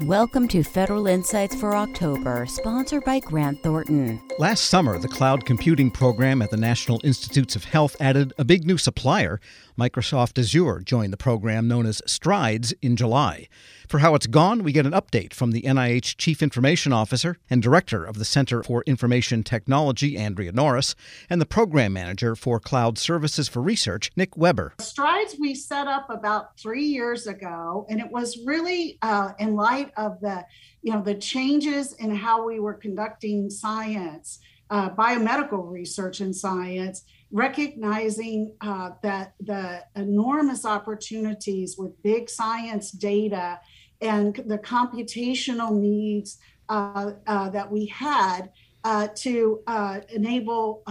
Welcome to Federal Insights for October, sponsored by Grant Thornton. Last summer, the cloud computing program at the National Institutes of Health added a big new supplier. Microsoft Azure joined the program known as STRIDES in July. For how it's gone, we get an update from the NIH Chief Information Officer and Director of the Center for Information Technology, Andrea Norris, and the Program Manager for Cloud Services for Research, Nick Weber. STRIDES we set up about 3 years ago, and it was really in light of the changes in how we were conducting science, biomedical research in science, recognizing that the enormous opportunities with big science data and the computational needs that we had to enable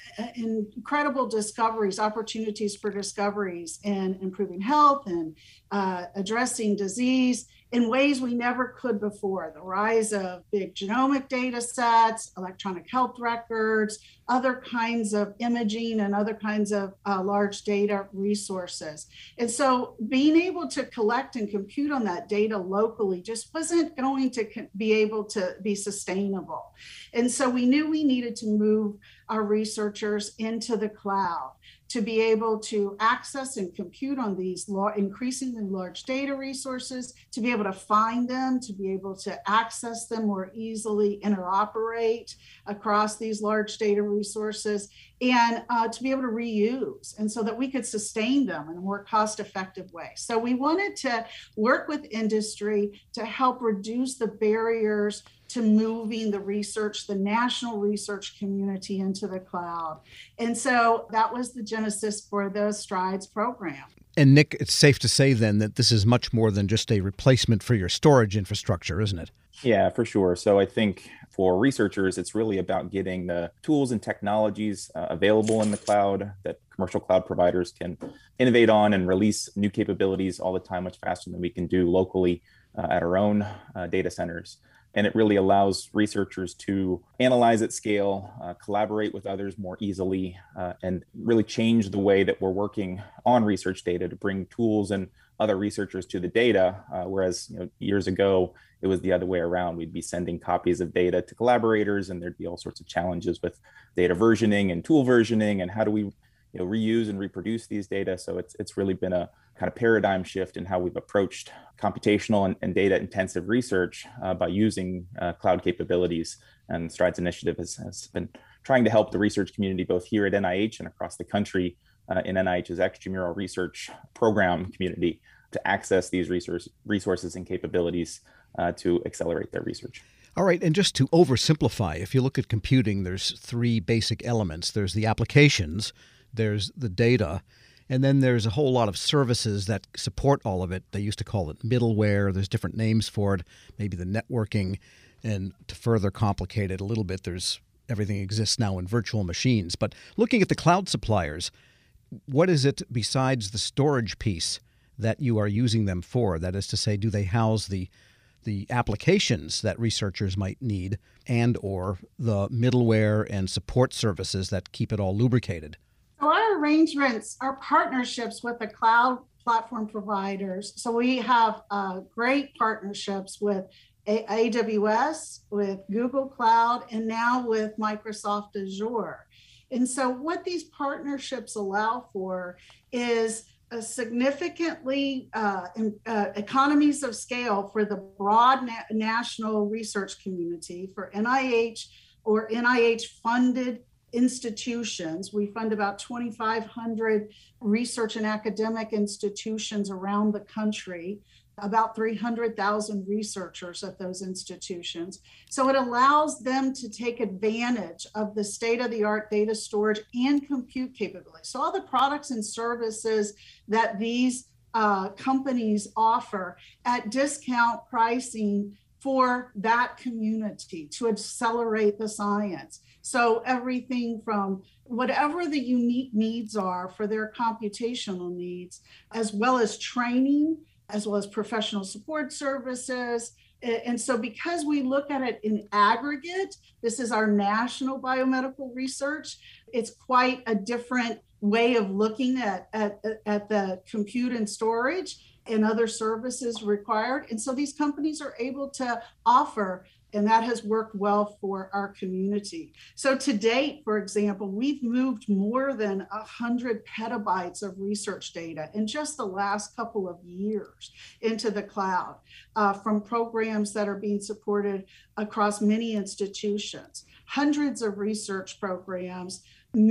incredible discoveries, opportunities for discoveries in improving health and addressing disease in ways we never could before. The rise of big genomic data sets, electronic health records, other kinds of imaging and other kinds of large data resources. And so being able to collect and compute on that data locally just wasn't going to be able to be sustainable. And so we knew we needed to move our researchers into the cloud to be able to access and compute on these increasingly large data resources, to be able to find them, to be able to access them more easily, interoperate across these large data resources, and to be able to reuse, and so that we could sustain them in a more cost-effective way. So we wanted to work with industry to help reduce the barriers to moving the research, the national research community into the cloud. And so that was the genesis for the STRIDES program. And Nick, it's safe to say then that this is much more than just a replacement for your storage infrastructure, isn't it? Yeah, for sure. So I think for researchers, it's really about getting the tools and technologies available in the cloud that commercial cloud providers can innovate on and release new capabilities all the time, much faster than we can do locally at our own data centers. And it really allows researchers to analyze at scale, collaborate with others more easily, and really change the way that we're working on research data to bring tools and other researchers to the data. Whereas years ago, it was the other way around. We'd be sending copies of data to collaborators, and there'd be all sorts of challenges with data versioning and tool versioning, and how do we reuse and reproduce these data. So it's really been a kind of paradigm shift in how we've approached computational and data intensive research by using cloud capabilities. And STRIDES initiative has been trying to help the research community both here at NIH and across the country in NIH's extramural research program community to access these resources and capabilities to accelerate their research. All right, and just to oversimplify, if you look at computing, there's three basic elements. There's the applications, there's the data, and then there's a whole lot of services that support all of it. They used to call it middleware. There's different names for it, maybe the networking. And to further complicate it a little bit, everything exists now in virtual machines. But looking at the cloud suppliers, what is it besides the storage piece that you are using them for? That is to say, do they house the applications that researchers might need and or the middleware and support services that keep it all lubricated? Our arrangements are partnerships with the cloud platform providers. So we have great partnerships with AWS, with Google Cloud, and now with Microsoft Azure. And so what these partnerships allow for is significantly economies of scale for the broad national research community, for NIH or NIH-funded institutions. We fund about 2,500 research and academic institutions around the country, about 300,000 researchers at those institutions. So it allows them to take advantage of the state-of-the-art data storage and compute capabilities. So all the products and services that these companies offer at discount pricing for that community to accelerate the science. So everything from whatever the unique needs are for their computational needs, as well as training, as well as professional support services. And so because we look at it in aggregate, this is our national biomedical research, it's quite a different way of looking at the compute and storage. and other services required. And so these companies are able to offer, and that has worked well for our community. So to date, for example, we've moved more than 100 petabytes of research data in just the last couple of years into the cloud from programs that are being supported across many institutions, hundreds of research programs,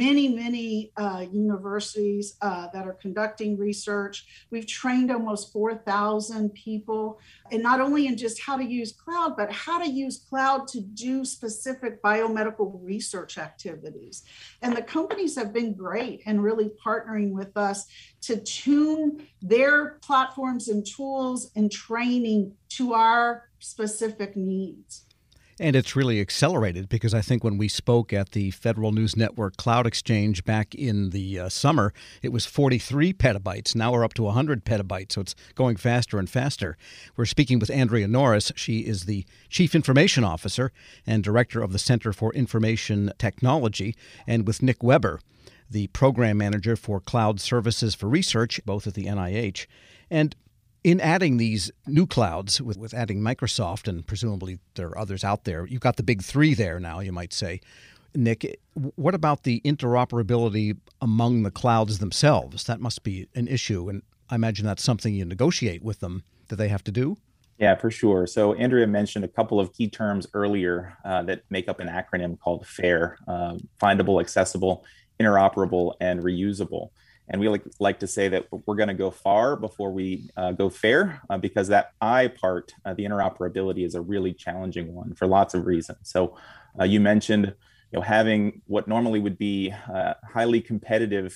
many universities that are conducting research. We've trained almost 4,000 people, and not only in just how to use cloud, but how to use cloud to do specific biomedical research activities. And the companies have been great in really partnering with us to tune their platforms and tools and training to our specific needs. And it's really accelerated because I think when we spoke at the Federal News Network Cloud Exchange back in the summer, it was 43 petabytes. Now we're up to 100 petabytes, so it's going faster and faster. We're speaking with Andrea Norris. She is the Chief Information Officer and Director of the Center for Information Technology, and with Nick Weber, the Program Manager for Cloud Services for Research, both at the NIH. And in adding these new clouds, with adding Microsoft, and presumably there are others out there, you've got the big three there now, you might say. Nick, what about the interoperability among the clouds themselves? That must be an issue, and I imagine that's something you negotiate with them that they have to do? Yeah, for sure. So Andrea mentioned a couple of key terms earlier that make up an acronym called FAIR, findable, accessible, interoperable, and reusable. And we like to say that we're going to go far before we go fair, because that I part, the interoperability, is a really challenging one for lots of reasons. So you mentioned, having what normally would be highly competitive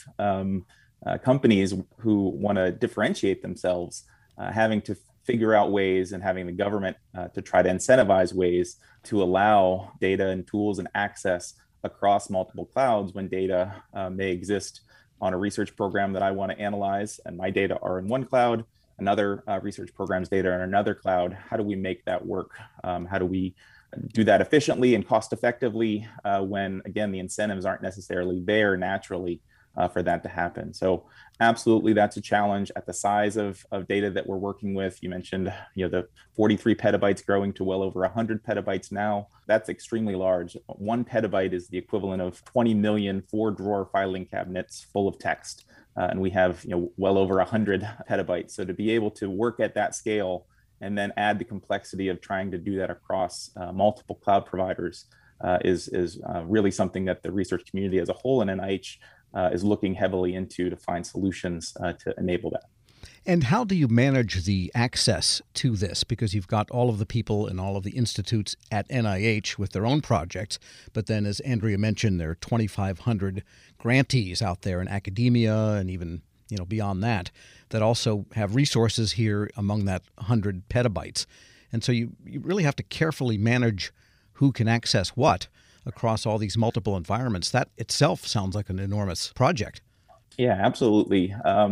companies who want to differentiate themselves, having to figure out ways, and having the government to try to incentivize ways to allow data and tools and access across multiple clouds when data may exist on a research program that I want to analyze, and my data are in one cloud, another research program's data are in another cloud. How do we make that work? How do we do that efficiently and cost effectively when, again, the incentives aren't necessarily there naturally for that to happen? So absolutely, that's a challenge at the size of data that we're working with. You mentioned, the 43 petabytes growing to well over 100 petabytes now. That's extremely large. 1 petabyte is the equivalent of 20 million 4-drawer filing cabinets full of text. And we have, well over 100 petabytes. So to be able to work at that scale and then add the complexity of trying to do that across multiple cloud providers is really something that the research community as a whole and NIH is looking heavily into to find solutions to enable that. And how do you manage the access to this? Because you've got all of the people and all of the institutes at NIH with their own projects, but then, as Andrea mentioned, there are 2,500 grantees out there in academia and even beyond that also have resources here among that 100 petabytes. And so you really have to carefully manage who can access what across all these multiple environments. That itself sounds like an enormous project. Yeah, absolutely.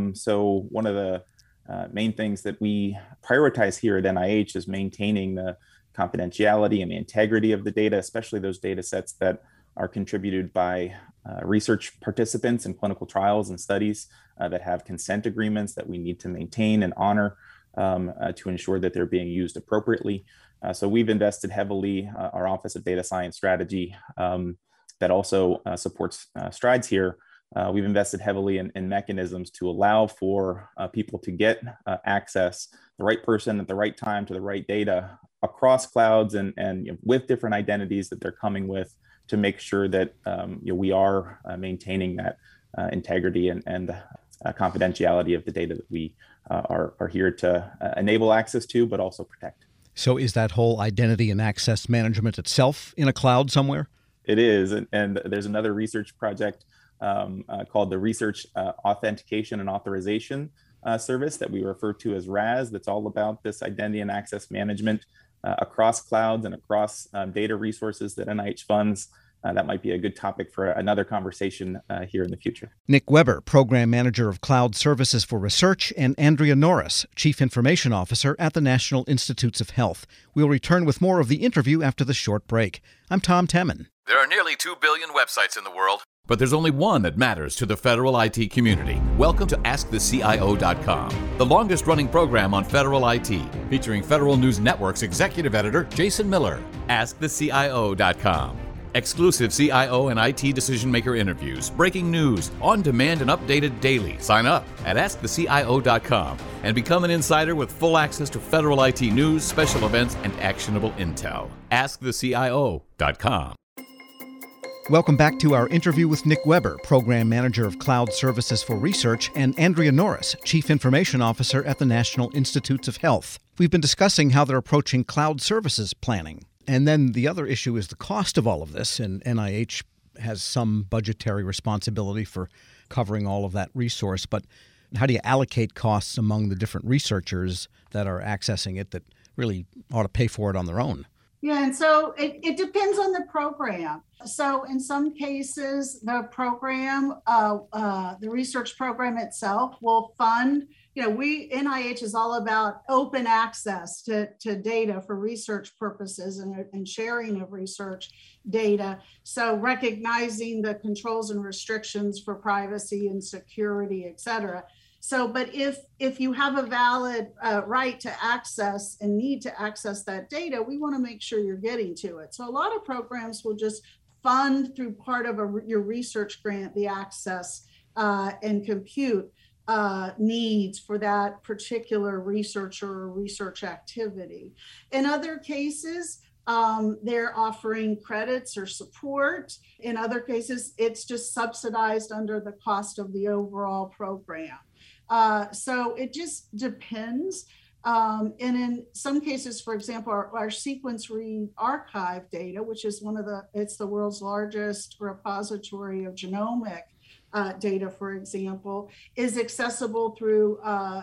So one of the main things that we prioritize here at NIH is maintaining the confidentiality and the integrity of the data, especially those data sets that are contributed by research participants in clinical trials and studies that have consent agreements that we need to maintain and honor to ensure that they're being used appropriately. So we've invested heavily, our Office of Data Science Strategy that also supports STRIDES here. We've invested heavily in mechanisms to allow for people to get access, the right person at the right time to the right data across clouds and with different identities that they're coming with, to make sure that we are maintaining that integrity and confidentiality of the data that we are here to enable access to, but also protect. So is that whole identity and access management itself in a cloud somewhere? It is. And there's another research project called the Research Authentication and Authorization Service that we refer to as RAS. That's all about this identity and access management across clouds and across data resources that NIH funds. That might be a good topic for another conversation here in the future. Nick Weber, Program Manager of Cloud Services for Research, and Andrea Norris, Chief Information Officer at the National Institutes of Health. We'll return with more of the interview after the short break. I'm Tom Temin. There are nearly 2 billion websites in the world. But there's only one that matters to the federal IT community. Welcome to AskTheCIO.com, the longest-running program on federal IT, featuring Federal News Network's executive editor, Jason Miller. AskTheCIO.com. Exclusive CIO and IT decision-maker interviews, breaking news, on-demand and updated daily. Sign up at AskTheCIO.com and become an insider with full access to federal IT news, special events, and actionable intel. AskTheCIO.com. Welcome back to our interview with Nick Weber, Program Manager of Cloud Services for Research, and Andrea Norris, Chief Information Officer at the National Institutes of Health. We've been discussing how they're approaching cloud services planning. And then the other issue is the cost of all of this, and NIH has some budgetary responsibility for covering all of that resource. But how do you allocate costs among the different researchers that are accessing it that really ought to pay for it on their own? Yeah, and so it depends on the program. So in some cases, the program, the research program itself will fund, NIH is all about open access to data for research purposes and sharing of research data. So recognizing the controls and restrictions for privacy and security, et cetera. So, but if you have a valid right to access and need to access that data, we want to make sure you're getting to it. So a lot of programs will just fund through part of your research grant the access and compute needs for that particular researcher or research activity. In other cases, they're offering credits or support. In other cases, it's just subsidized under the cost of the overall program. So it just depends. And in some cases, for example, our sequence read archive data, which is it's the world's largest repository of genomic data, for example, is accessible through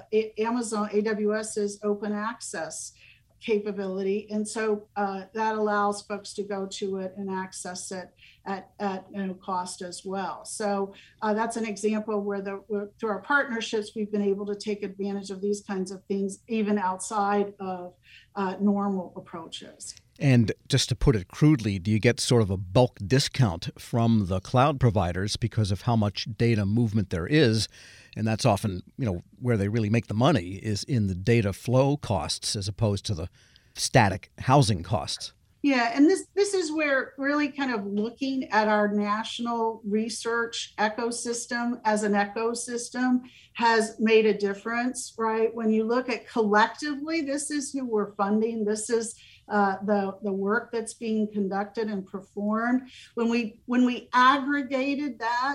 Amazon AWS's open access capability. And so that allows folks to go to it and access it at no cost as well. So that's an example where through our partnerships, we've been able to take advantage of these kinds of things, even outside of normal approaches. And just to put it crudely, do you get sort of a bulk discount from the cloud providers because of how much data movement there is? And that's often, where they really make the money is in the data flow costs as opposed to the static housing costs. Yeah, and this is where really kind of looking at our national research ecosystem as an ecosystem has made a difference, right? When you look at collectively, this is who we're funding. This is the work that's being conducted and performed. When we aggregated that,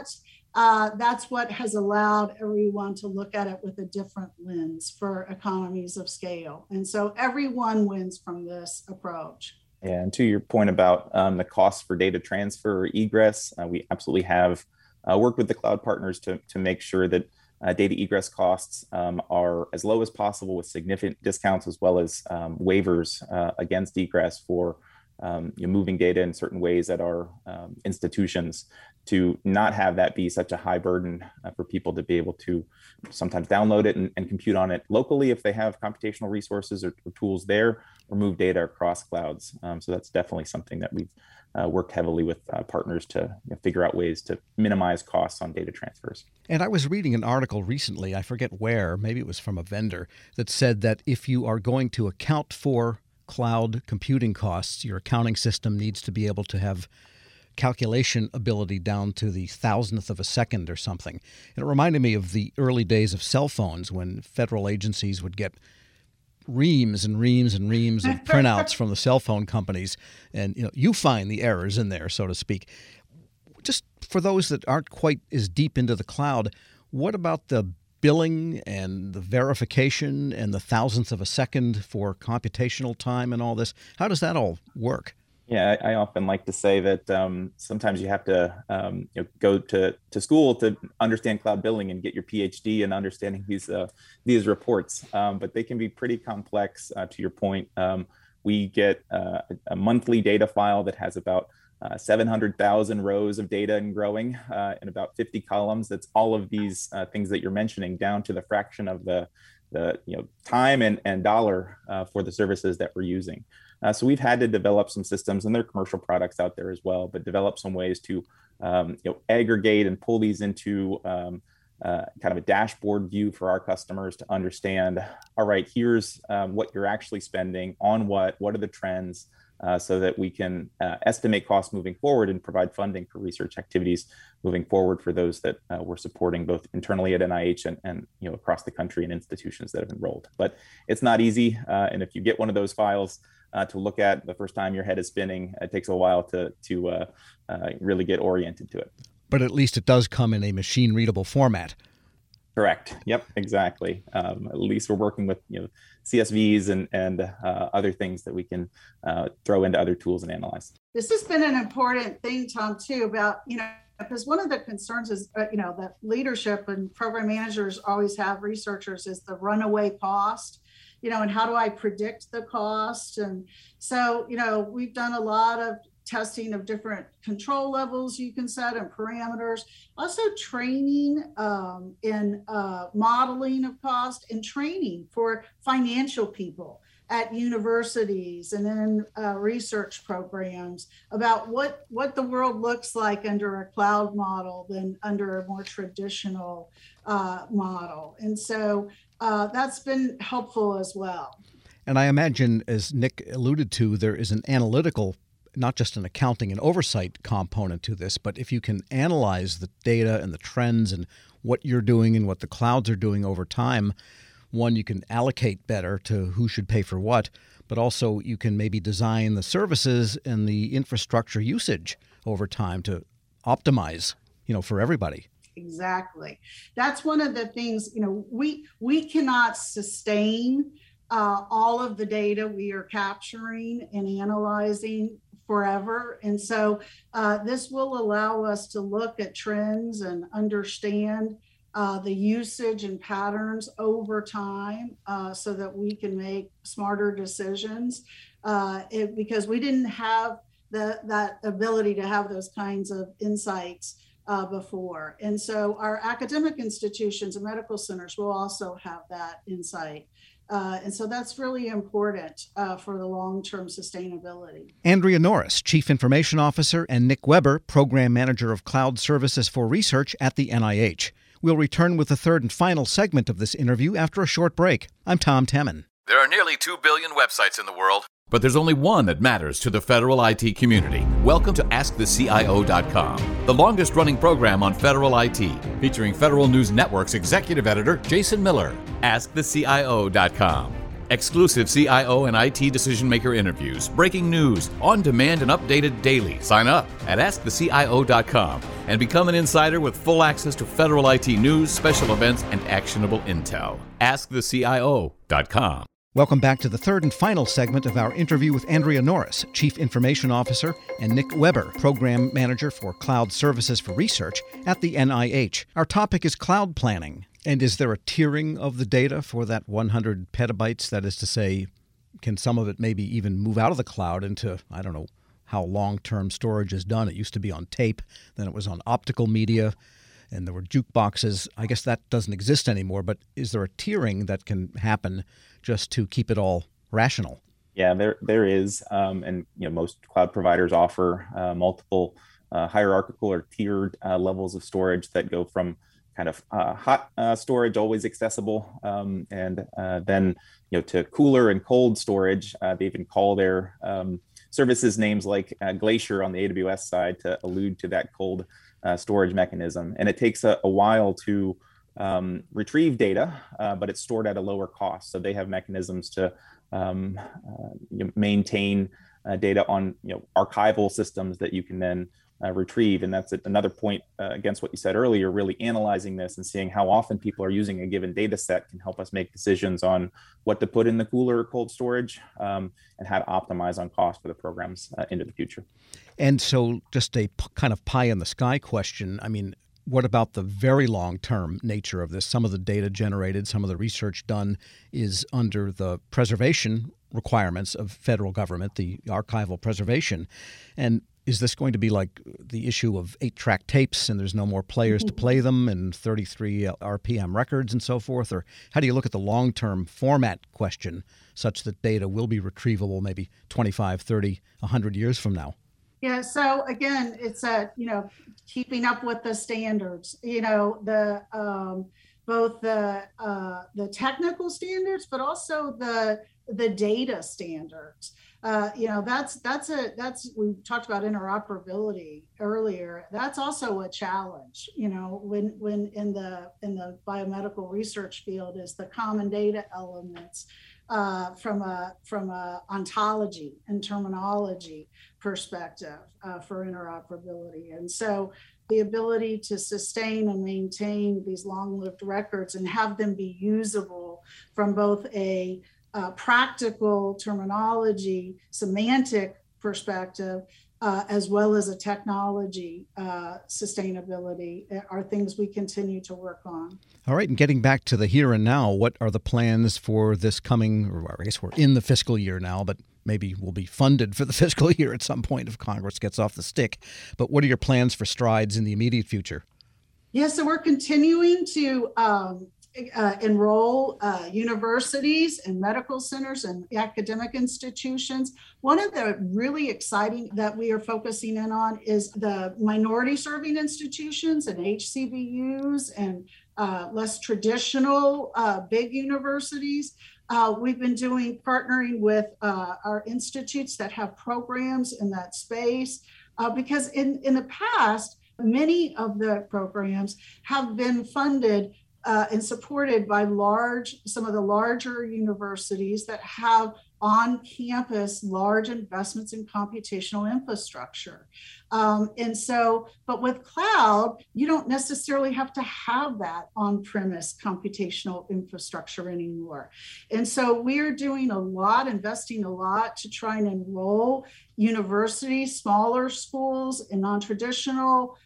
that's what has allowed everyone to look at it with a different lens for economies of scale. And so everyone wins from this approach. Yeah, and to your point about the costs for data transfer or egress, we absolutely have worked with the cloud partners to make sure that data egress costs are as low as possible with significant discounts as well as waivers against egress for moving data in certain ways at our institutions, to not have that be such a high burden for people to be able to sometimes download it and compute on it locally if they have computational resources or tools there, or move data across clouds. So that's definitely something that we've worked heavily with partners to figure out ways to minimize costs on data transfers. And I was reading an article recently, I forget where, maybe it was from a vendor, that said that if you are going to account for cloud computing costs, your accounting system needs to be able to have calculation ability down to the thousandth of a second or something. And it reminded me of the early days of cell phones when federal agencies would get reams and reams and reams of printouts from the cell phone companies, and you find the errors in there, so to speak. Just for those that aren't quite as deep into the cloud, what about the billing and the verification and the thousandth of a second for computational time and all this? How does that all work? Yeah, I often like to say that sometimes you have to go to school to understand cloud billing and get your PhD in understanding these reports, but they can be pretty complex. To your point, we get a monthly data file that has about 700,000 rows of data and growing, and about 50 columns. That's all of these things that you're mentioning, down to the fraction of the time and dollar for the services that we're using. So we've had to develop some systems, and there are commercial products out there as well, but develop some ways to aggregate and pull these into kind of a dashboard view for our customers to understand, all right, here's what you're actually spending on what are the trends, so that we can estimate costs moving forward and provide funding for research activities moving forward for those that we're supporting both internally at NIH and across the country and institutions that have enrolled. But it's not easy. And if you get one of those files to look at the first time your head is spinning, it takes a while to really get oriented to it. But at least it does come in a machine-readable format. Correct. Yep, exactly. At least we're working with CSVs and other things that we can throw into other tools and analyze. This has been an important thing, Tom, too, about, because one of the concerns is, that leadership and program managers always have researchers is the runaway cost, and how do I predict the cost? And so, we've done a lot of testing of different control levels you can set and parameters, also training in modeling of cost and training for financial people at universities and in research programs about what the world looks like under a cloud model than under a more traditional model. And so that's been helpful as well. And I imagine, as Nick alluded to, there is an analytical, not just an accounting and oversight component to this, but if you can analyze the data and the trends and what you're doing and what the clouds are doing over time, one, you can allocate better to who should pay for what, but also you can maybe design the services and the infrastructure usage over time to optimize, for everybody. Exactly. That's one of the things, we cannot sustain all of the data we are capturing and analyzing forever. And so this will allow us to look at trends and understand the usage and patterns over time so that we can make smarter decisions because we didn't have that ability to have those kinds of insights before. And so our academic institutions and medical centers will also have that insight. And so that's really important for the long-term sustainability. Andrea Norris, Chief Information Officer, and Nick Weber, Program Manager of Cloud Services for Research at the NIH. We'll return with the third and final segment of this interview after a short break. I'm Tom Temin. There are nearly 2 billion websites in the world, but there's only one that matters to the federal IT community. Welcome to AskTheCIO.com, the longest-running program on federal IT, featuring Federal News Network's executive editor, Jason Miller. AskTheCIO.com. Exclusive CIO and IT decision-maker interviews, breaking news, on-demand and updated daily. Sign up at AskTheCIO.com and become an insider with full access to federal IT news, special events, and actionable intel. AskTheCIO.com. Welcome back to the third and final segment of our interview with Andrea Norris, Chief Information Officer, and Nick Weber, Program Manager for Cloud Services for Research at the NIH. Our topic is cloud planning. And is there a tiering of the data for that 100 petabytes? That is to say, can some of it maybe even move out of the cloud into, I don't know how long-term storage is done. It used to be on tape, then it was on optical media, and there were jukeboxes. I guess that doesn't exist anymore, but is there a tiering that can happen just to keep it all rational? Yeah, there is, and most cloud providers offer multiple hierarchical or tiered levels of storage that go from kind of hot storage, always accessible, and then to cooler and cold storage. They even call their services names like Glacier on the AWS side to allude to that cold storage mechanism. And it takes a while to retrieve data, but it's stored at a lower cost. So they have mechanisms to maintain data on archival systems that you can then retrieve. And that's another point against what you said earlier. Really analyzing this and seeing how often people are using a given data set can help us make decisions on what to put in the cooler or cold storage and how to optimize on cost for the programs into the future. And so just a kind of pie in the sky question. I mean, what about the very long-term nature of this? Some of the data generated, some of the research done is under the preservation requirements of federal government, the archival preservation. And is this going to be like the issue of 8-track tapes and there's no more players to play them and 33 RPM records and so forth? Or how do you look at the long-term format question such that data will be retrievable maybe 25, 30, 100 years from now? Yeah. So again, it's keeping up with the standards. Both the technical standards, but also the data standards. That's we talked about interoperability earlier. That's also a challenge. When in the biomedical research field is the common data elements from a ontology and terminology perspective for interoperability. And so the ability to sustain and maintain these long-lived records and have them be usable from both a practical terminology, semantic perspective, as well as a technology sustainability are things we continue to work on. All right, and getting back to the here and now, what are the plans for this coming, or I guess we're in the fiscal year now, but maybe we'll be funded for the fiscal year at some point if Congress gets off the stick. But what are your plans for strides in the immediate future? Yeah, so we're continuing to enroll universities and medical centers and academic institutions. One of the really exciting that we are focusing in on is the minority serving institutions and HCBUs and less traditional big universities. We've been partnering with our institutes that have programs in that space because in the past, many of the programs have been funded and supported by some of the larger universities that have on campus large investments in computational infrastructure. But with cloud, you don't necessarily have to have that on-premise computational infrastructure anymore. And so we're doing investing a lot to try and enroll universities, smaller schools, and non-traditional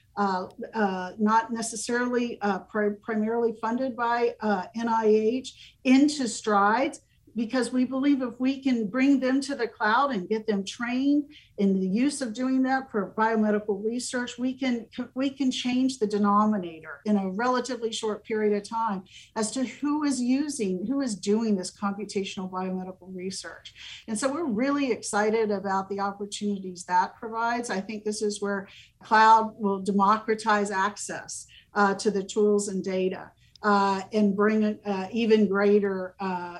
not necessarily primarily funded by NIH into Strides, because we believe if we can bring them to the cloud and get them trained in the use of doing that for biomedical research, we can change the denominator in a relatively short period of time as to who is doing this computational biomedical research. And so we're really excited about the opportunities that provides. I think this is where cloud will democratize access to the tools and data. And bring even greater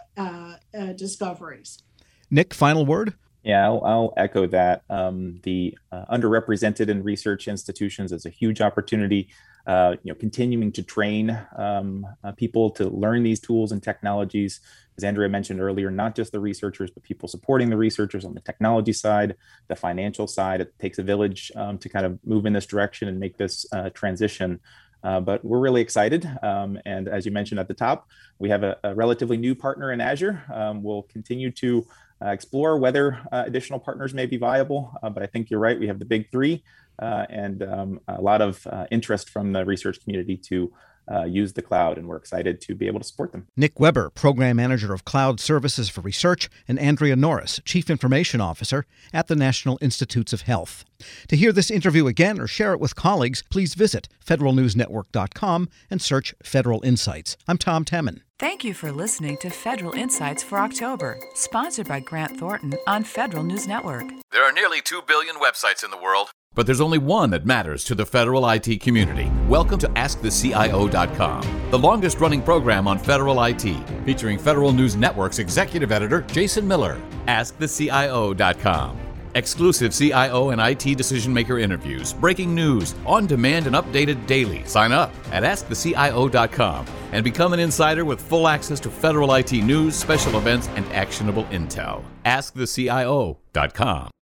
discoveries. Nick, final word? Yeah, I'll echo that. The underrepresented in research institutions is a huge opportunity. Continuing to train people to learn these tools and technologies. As Andrea mentioned earlier, not just the researchers, but people supporting the researchers on the technology side, the financial side. It takes a village to kind of move in this direction and make this transition. But we're really excited. And as you mentioned at the top, we have a relatively new partner in Azure. We'll continue to explore whether additional partners may be viable. But I think you're right. We have the big three and a lot of interest from the research community to use the cloud, and we're excited to be able to support them. Nick Weber, Program Manager of Cloud Services for Research, and Andrea Norris, Chief Information Officer at the National Institutes of Health. To hear this interview again or share it with colleagues, please visit federalnewsnetwork.com and search Federal Insights. I'm Tom Temin. Thank you for listening to Federal Insights for October, sponsored by Grant Thornton on Federal News Network. There are nearly 2 billion websites in the world, but there's only one that matters to the federal IT community. Welcome to AskTheCIO.com, the longest-running program on federal IT, featuring Federal News Network's executive editor, Jason Miller. AskTheCIO.com. Exclusive CIO and IT decision-maker interviews, breaking news, on-demand and updated daily. Sign up at AskTheCIO.com and become an insider with full access to federal IT news, special events, and actionable intel. AskTheCIO.com.